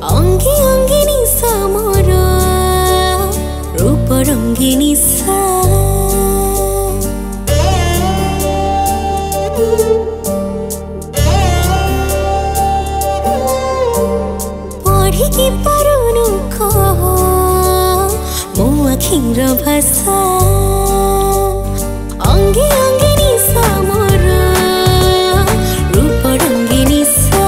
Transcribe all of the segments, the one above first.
अंगी अंगिनी समर रूप रंगिनी सा पढ़ी की पारुनु कह मो आखिर भाषा अंगी अंगिनी समर रूप रंगिनी सा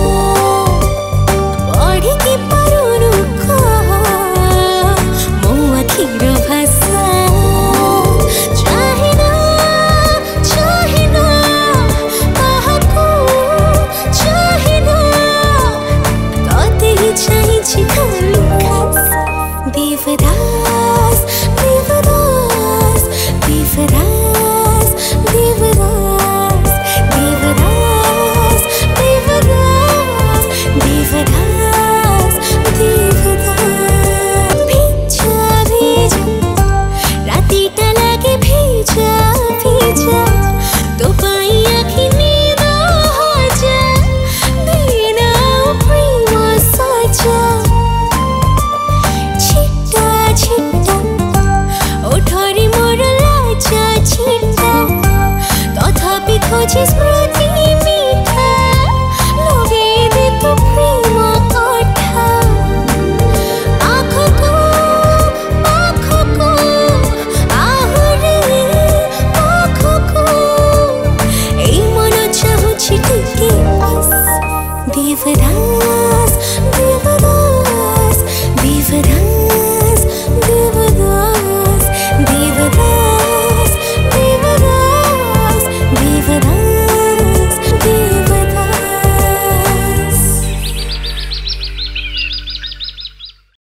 पढ़ी की पारुनु कह मो आखिर भाषा चाहिना चाहिना काहाकू चाहिना तोते ही चाहिछि